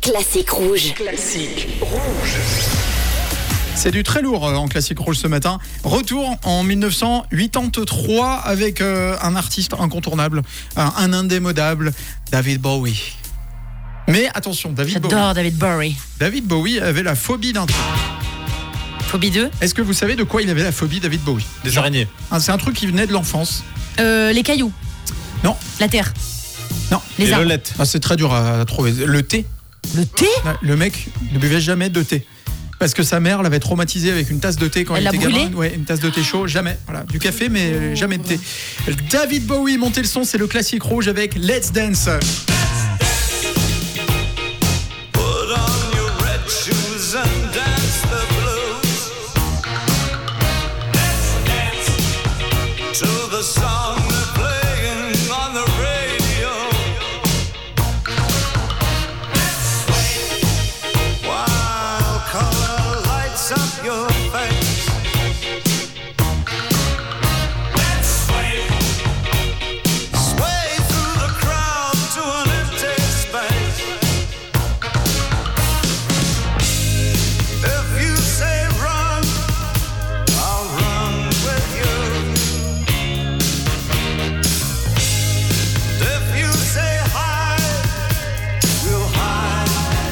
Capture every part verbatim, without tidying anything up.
Classique rouge. Classique rouge. C'est du très lourd en classique rouge ce matin. Retour en dix-neuf cent quatre-vingt-trois avec euh, un artiste incontournable, un, un indémodable, David Bowie. Mais attention, David J'adore Bowie. David Bowie. David Bowie avait la phobie d'un truc. Phobie deux. Est-ce que vous savez de quoi il avait la phobie, David Bowie? Des araignées. Ah, c'est un truc qui venait de l'enfance. Euh, les cailloux. Non. La terre. Non. Les Et arbres. Lolette. Ah, c'est très dur à trouver. Le thé. Le thé. Ouais, le mec ne buvait jamais de thé. Parce que sa mère l'avait traumatisé avec une tasse de thé quand Elle il l'a était brûlé gamin. Ouais, une tasse de thé chaud, jamais. Voilà, du café, mais jamais de thé. David Bowie, montez le son, c'est le classique rouge avec Let's Dance. Put on your red shoes and dance the blues. Let's dance to the song they're playing on the radio. Let's sway while color lights up your face. Let's sway, sway through the crowd to an empty space. If you say run, I'll run with you. If you say hide, we'll hide.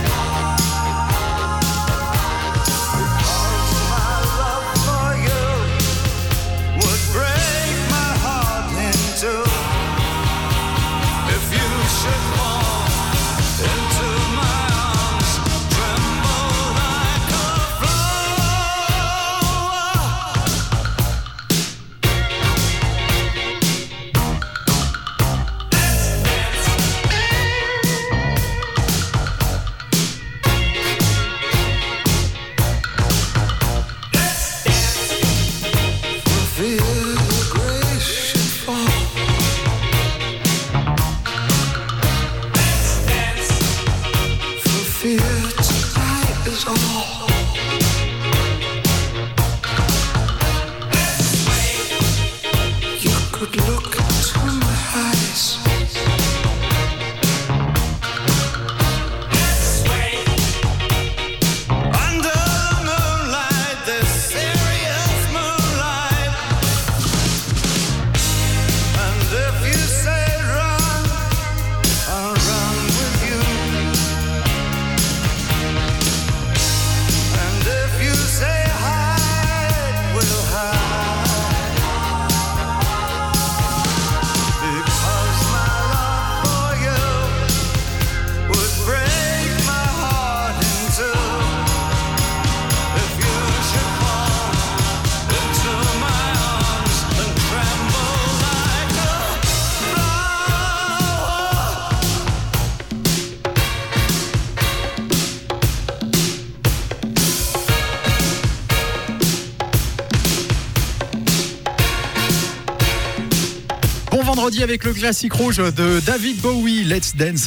Because my love for you would break my heart in two. If you should fall into my arms, tremble like a flower. For fear your grace should fall. For fear tonight is all. You could look into my eyes. Under the moonlight, this serious moonlight. And if you say run, I'll run with you. And if you say hide, we'll hide. Because my love for you would break my heart in two. If you should fall into my arms and tremble like a flower. Bon vendredi avec le classique rouge de David Bowie, Let's Dance.